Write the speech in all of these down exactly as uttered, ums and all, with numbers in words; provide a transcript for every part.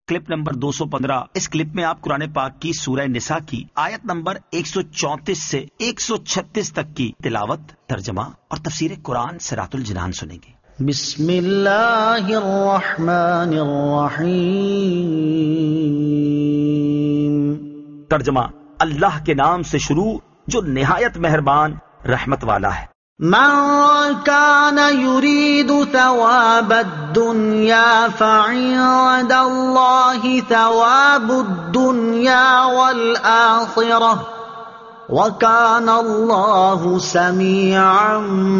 Clip number دو سو پندرہ. اس clip میں آپ قرآن پاک کی سورہ نساء کی آیت نمبر ایک سو چونتیس سے ایک سو چھتیس تک کی تلاوت، ترجمہ اور تفسیر قرآن صراط الجنان سنیں گے. بسم اللہ الرحمن الرحیم. ترجمہ: اللہ کے نام سے شروع جو نہایت مہربان رحمت والا ہے. من كان يريد ثواب الدنيا فعند الله ثواب الدنيا والآخرة وكان الله سميعا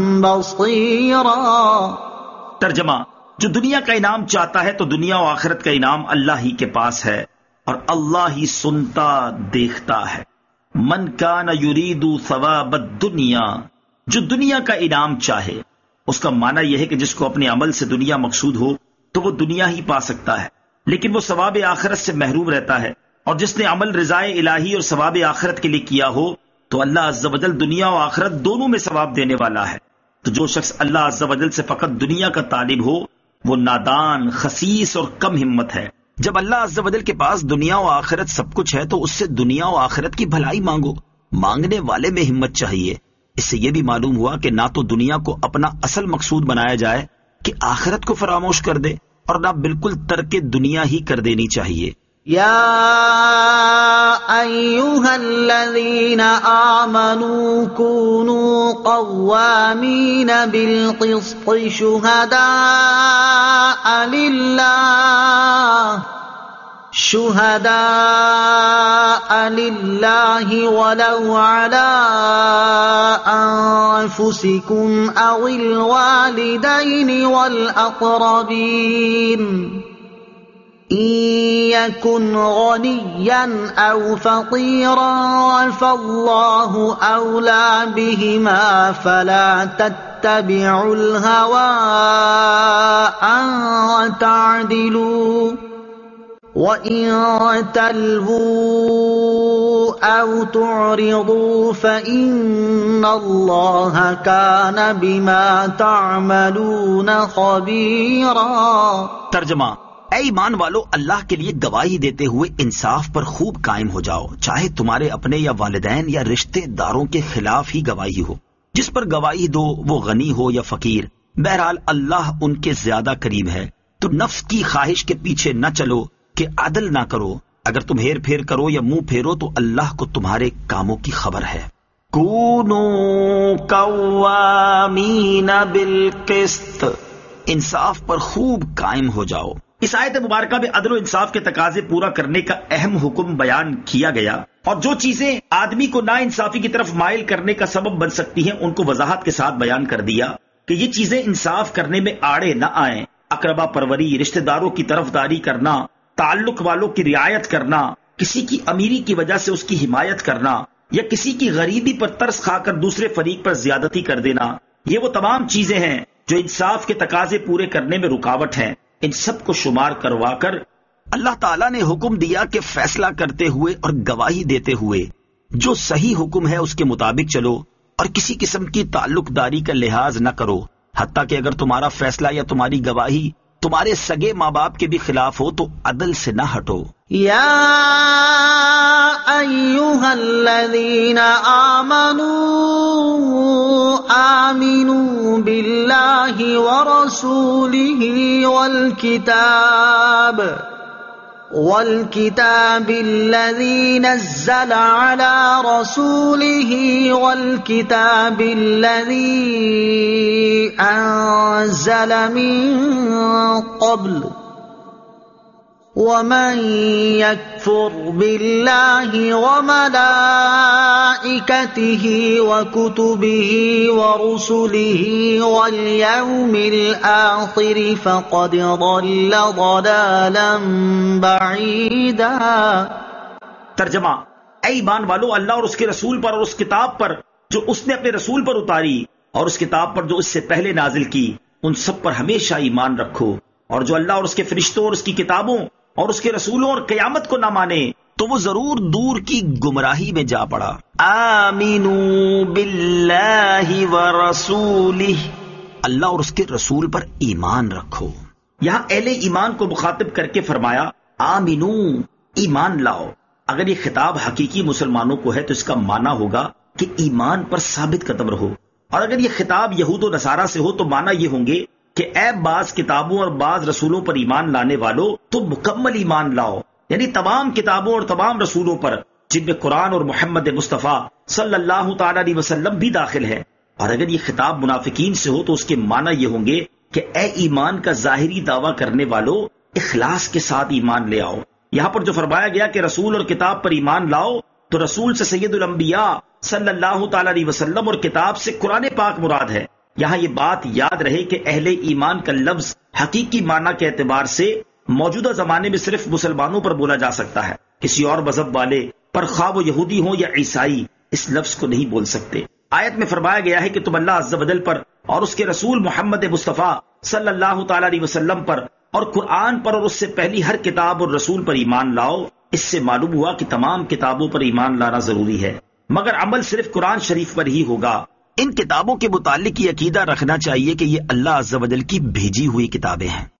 بصيرا. ترجمہ: جو دنیا کا انعام چاہتا ہے تو دنیا و آخرت کا انعام اللہ ہی کے پاس ہے اور اللہ ہی سنتا دیکھتا ہے. من کان یرید ثواب الدنیا، جو دنیا کا انعام چاہے. اس کا معنی یہ ہے کہ جس کو اپنے عمل سے دنیا مقصود ہو تو وہ دنیا ہی پا سکتا ہے، لیکن وہ ثواب آخرت سے محروم رہتا ہے. اور جس نے عمل رضائے الہی اور ثواب آخرت کے لیے کیا ہو تو اللہ عز و جل دنیا و آخرت دونوں میں ثواب دینے والا ہے. تو جو شخص اللہ عز و جل سے فقط دنیا کا طالب ہو وہ نادان، خسیس اور کم ہمت ہے. جب اللہ عز و جل کے پاس دنیا و آخرت سب کچھ ہے تو اس سے دنیا و آخرت کی بھلائی مانگو. مانگنے والے میں ہمت چاہیے. اس سے یہ بھی معلوم ہوا کہ نہ تو دنیا کو اپنا اصل مقصود بنایا جائے کہ آخرت کو فراموش کر دے، اور نہ بالکل ترک دنیا ہی کر دینی چاہیے. یا ایھا الذین آمنوا کونوا قوامین بالقسط شہداء للہ شہداء للہ ولو علی انفسکم او الوالدین والاقربین ان یکن غنیا او فقیرا فاللہ اولی بہما فلا تتبعوا الہوی ان تعدلوا وَإِن تَلْوُوا أَوْ تُعْرِضُوا فَإِنَّ اللَّهَ كَانَ بِمَا تَعْمَلُونَ خَبِيرًا. ترجمہ: اے ایمان والو، اللہ کے لیے گواہی دیتے ہوئے انصاف پر خوب قائم ہو جاؤ، چاہے تمہارے اپنے یا والدین یا رشتے داروں کے خلاف ہی گواہی ہو. جس پر گواہی دو وہ غنی ہو یا فقیر، بہرحال اللہ ان کے زیادہ قریب ہے. تو نفس کی خواہش کے پیچھے نہ چلو کہ عدل نہ کرو. اگر تم ہیر پھیر کرو یا منہ پھیرو تو اللہ کو تمہارے کاموں کی خبر ہے. کونوا قوامین بالقسط، انصاف پر خوب قائم ہو جاؤ. اس آیت مبارکہ میں عدل و انصاف کے تقاضے پورا کرنے کا اہم حکم بیان کیا گیا، اور جو چیزیں آدمی کو نا انصافی کی طرف مائل کرنے کا سبب بن سکتی ہیں ان کو وضاحت کے ساتھ بیان کر دیا کہ یہ چیزیں انصاف کرنے میں آڑے نہ آئیں. اقربا پروری، رشتہ داروں کی طرفداری کرنا، تعلق والوں کی رعایت کرنا، کسی کی امیری کی وجہ سے اس کی حمایت کرنا، یا کسی کی غریبی پر ترس کھا کر دوسرے فریق پر زیادتی کر دینا، یہ وہ تمام چیزیں ہیں جو انصاف کے تقاضے پورے کرنے میں رکاوٹ ہیں. ان سب کو شمار کروا کر اللہ تعالیٰ نے حکم دیا کہ فیصلہ کرتے ہوئے اور گواہی دیتے ہوئے جو صحیح حکم ہے اس کے مطابق چلو، اور کسی قسم کی تعلق داری کا لحاظ نہ کرو، حتیٰ کہ اگر تمہارا فیصلہ یا تمہاری گواہی تمہارے سگے ماں باپ کے بھی خلاف ہو تو عدل سے نہ ہٹو. یا ایھا الذین آمنوا آمنوا باللہ ورسولہ والکتاب والکتاب الذی نزل علی رسولہ والکتاب الذی انزل من قبل ومن يكفر بالله وملائكته وكتبه ورسله واليوم الآخر فقد ضل ضلالا بعيدا. ترجمہ: اے ایمان والو، اللہ اور اس کے رسول پر اور اس کتاب پر جو اس نے اپنے رسول پر اتاری اور اس کتاب پر جو اس سے پہلے نازل کی، ان سب پر ہمیشہ ایمان رکھو. اور جو اللہ اور اس کے فرشتوں اور اس کی کتابوں اور اس کے رسولوں اور قیامت کو نہ مانے تو وہ ضرور دور کی گمراہی میں جا پڑا. آمینوا باللہ ورسولہ، اللہ اور اس کے رسول پر ایمان رکھو. یہاں اہل ایمان کو مخاطب کر کے فرمایا آمنو، ایمان لاؤ. اگر یہ خطاب حقیقی مسلمانوں کو ہے تو اس کا معنی ہوگا کہ ایمان پر ثابت قدم رہو، اور اگر یہ خطاب یہود و نصارہ سے ہو تو معنی یہ ہوں گے کہ اے بعض کتابوں اور بعض رسولوں پر ایمان لانے والو، تم مکمل ایمان لاؤ، یعنی تمام کتابوں اور تمام رسولوں پر، جن میں قرآن اور محمد مصطفیٰ صلی اللہ تعالی علیہ وسلم بھی داخل ہے. اور اگر یہ خطاب منافقین سے ہو تو اس کے معنی یہ ہوں گے کہ اے ایمان کا ظاہری دعویٰ کرنے والو، اخلاص کے ساتھ ایمان لے آؤ. یہاں پر جو فرمایا گیا کہ رسول اور کتاب پر ایمان لاؤ، تو رسول سے سید الانبیاء صلی اللہ تعالی علیہ وسلم اور کتاب سے قرآن پاک مراد ہے. یہاں یہ بات یاد رہے کہ اہل ایمان کا لفظ حقیقی معنی کے اعتبار سے موجودہ زمانے میں صرف مسلمانوں پر بولا جا سکتا ہے. کسی اور مذہب والے پر، خواہ وہ یہودی ہوں یا عیسائی، اس لفظ کو نہیں بول سکتے. آیت میں فرمایا گیا ہے کہ تم اللہ عز و جل پر اور اس کے رسول محمد مصطفیٰ صلی اللہ تعالی علیہ وسلم پر اور قرآن پر اور اس سے پہلی ہر کتاب اور رسول پر ایمان لاؤ. اس سے معلوم ہوا کہ تمام کتابوں پر ایمان لانا ضروری ہے، مگر عمل صرف قرآن شریف پر ہی ہوگا. ان کتابوں کے متعلق یہ عقیدہ رکھنا چاہیے کہ یہ اللہ عز و جل کی بھیجی ہوئی کتابیں ہیں.